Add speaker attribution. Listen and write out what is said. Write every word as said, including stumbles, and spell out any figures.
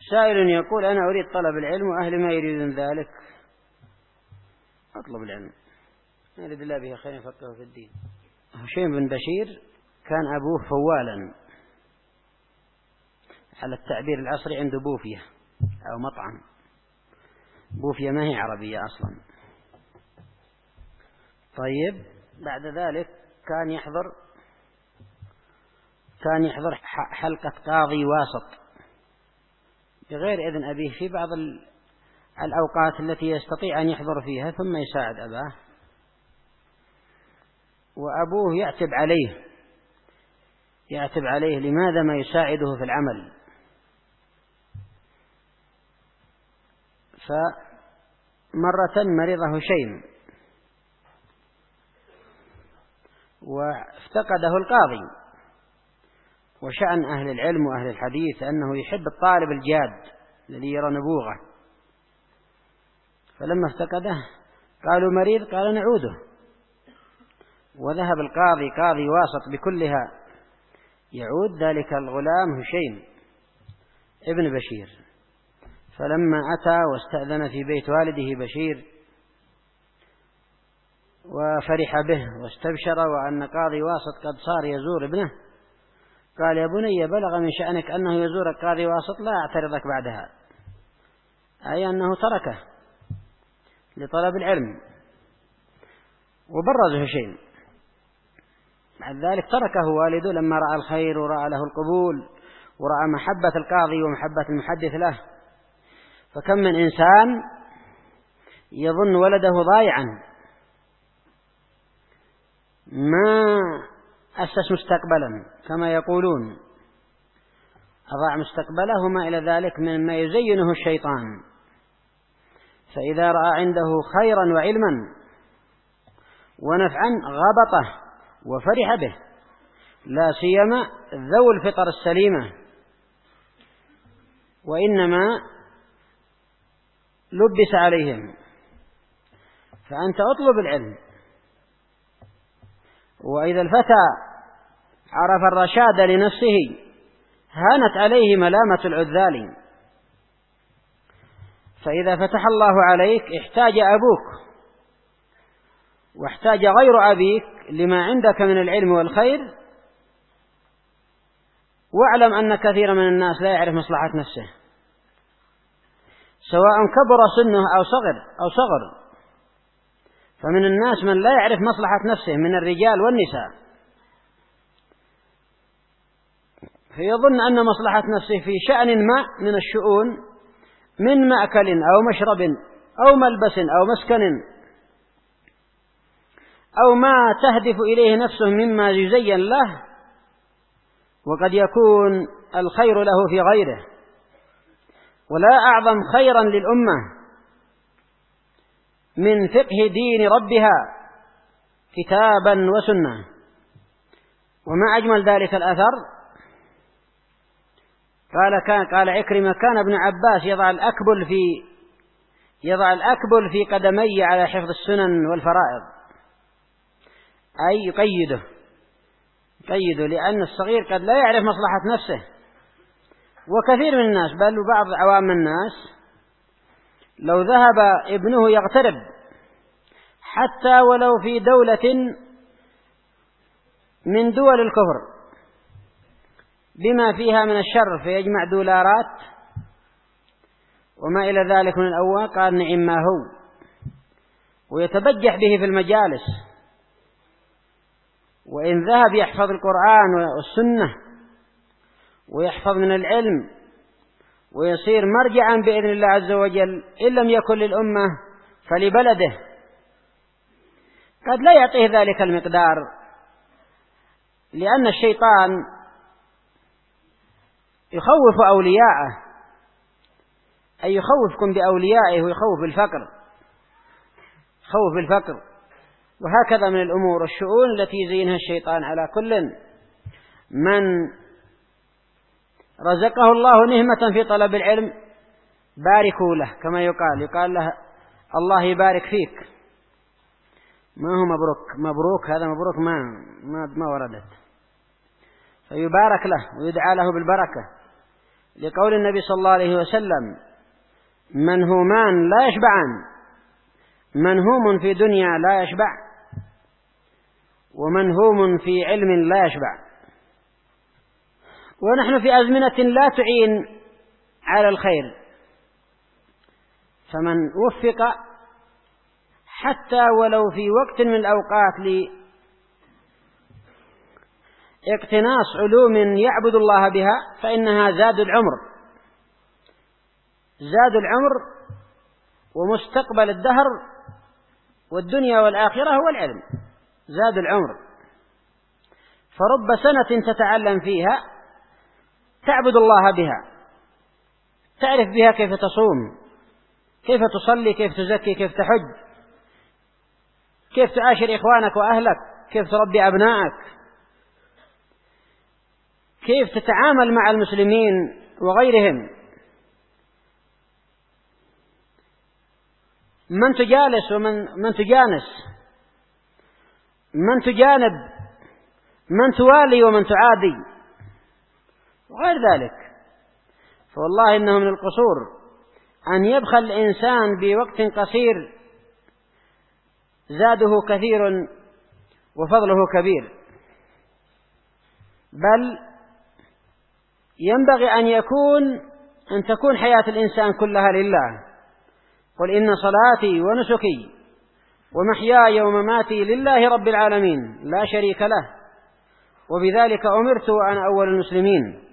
Speaker 1: سائل يقول أنا أريد طلب العلم وأهلي ما يريدون ذلك. أطلب العلم، ما يريد الله به خير يفقهه في الدين. هشيم بن بشير كان أبوه فوالا، على التعبير العصري عنده بوفية أو مطعم. بوفية ما هي عربية أصلا. طيب بعد ذلك كان يحضر كان يحضر حلقة قاضي واسط بغير إذن أبيه في بعض الأوقات التي يستطيع أن يحضر فيها، ثم يساعد أباه، وأبوه يعتب عليه يعتب عليه لماذا ما يساعده في العمل. فمرة مرض هشيم وافتقده القاضي، وشأن أهل العلم وأهل الحديث أنه يحب الطالب الجاد الذي يرى نبوغه. فلما افتقده قالوا مريض، قال نعوده. وذهب القاضي قاضي واسط بكلها يعود ذلك الغلام هشيم ابن بشير. فلما أتى واستأذن في بيت والده بشير وفرح به واستبشر وأن قاضي واسط قد صار يزور ابنه، قال يا بني بلغ من شأنك أنه يزور قاضي واسط لا أعترضك بعدها، أي أنه تركه لطلب العلم. وبرز هشيم بعد ذلك، تركه والده لما رأى الخير ورأى له القبول ورأى محبة القاضي ومحبة المحدث له. فكم من إنسان يظن ولده ضايعا ما أسس مستقبلا كما يقولون، أضاع مستقبله وما إلى ذلك مما يزينه الشيطان. فإذا رأى عنده خيرا وعلما ونفعا غبطه وفرح به، لا سيما ذو الفطر السليمة، وإنما لبس عليهم. فأنت أطلب العلم. وإذا الفتى عرف الرشاد لنفسه هانت عليه ملامة العذال. فإذا فتح الله عليك احتاج أبوك واحتاج غير أبيك لما عندك من العلم والخير، واعلم أن كثير من الناس لا يعرف مصلحة نفسه، سواء كبر سنه أو صغر أو صغر. فمن الناس من لا يعرف مصلحة نفسه من الرجال والنساء، فيظن أن مصلحة نفسه في شأن ما من الشؤون، من مأكل أو مشرب أو ملبس أو مسكن أو ما تهدف إليه نفسه مما يزين له، وقد يكون الخير له في غيره. ولا أعظم خيرا للأمة من فقه دين ربها كتابا وسنة. وما أجمل ذلك الأثر، قال كان قال عكرمة كان ابن عباس يضع الأكبل في يضع الأكبل في قدمي على حفظ السنن والفرائض، أي يقيده يقيده لأن الصغير قد لا يعرف مصلحة نفسه. وكثير من الناس بل بعض عوام الناس لو ذهب ابنه يغترب حتى ولو في دولة من دول الكفر بما فيها من الشر فيجمع دولارات وما إلى ذلك من الأول، قال نعم ما هو، ويتبجح به في المجالس. وإن ذهب يحفظ القرآن والسنة ويحفظ من العلم ويصير مرجعا بإذن الله عز وجل، إن لم يكن للأمة فلبلده، قد لا يعطيه ذلك المقدار، لأن الشيطان يخوف أولياءه، أي يخوفكم بأوليائه ويخوف بالفقر خوف بالفقر. وهكذا من الأمور الشؤون التي يزينها الشيطان على كل من رزقه الله نهمة في طلب العلم باركوا له، كما يقال يقال له الله يبارك فيك، ما هو مبروك مبروك هذا مبروك ما ما, ما وردت، فيبارك له ويدعى له بالبركة. لقول النبي صلى الله عليه وسلم: منهومان لا يشبعان، منهوم في دنيا لا يشبع، ومنهوم في علم لا يشبع. ونحن في أزمنة لا تعين على الخير، فمن وفق حتى ولو في وقت من الأوقات لاقتناص علوم يعبد الله بها فإنها زاد العمر، زاد العمر ومستقبل الدهر والدنيا والآخرة هو العلم، زاد العمر. فرب سنة تتعلم فيها تعبد الله بها، تعرف بها كيف تصوم، كيف تصلي، كيف تزكي، كيف تحج، كيف تعاشر إخوانك وأهلك، كيف تربي أبنائك، كيف تتعامل مع المسلمين وغيرهم، من تجالس ومن من تجانس، من تجانب، من توالي ومن تعادي وغير ذلك. فوالله إنه من القصور أن يبخل الإنسان بوقت قصير زاده كثير وفضله كبير، بل ينبغي أن يكون أن تكون حياة الإنسان كلها لله. قل إن صلاتي ونسكي ومحياي ومماتي لله رب العالمين لا شريك له، وبذلك أمرت وأنا أول المسلمين.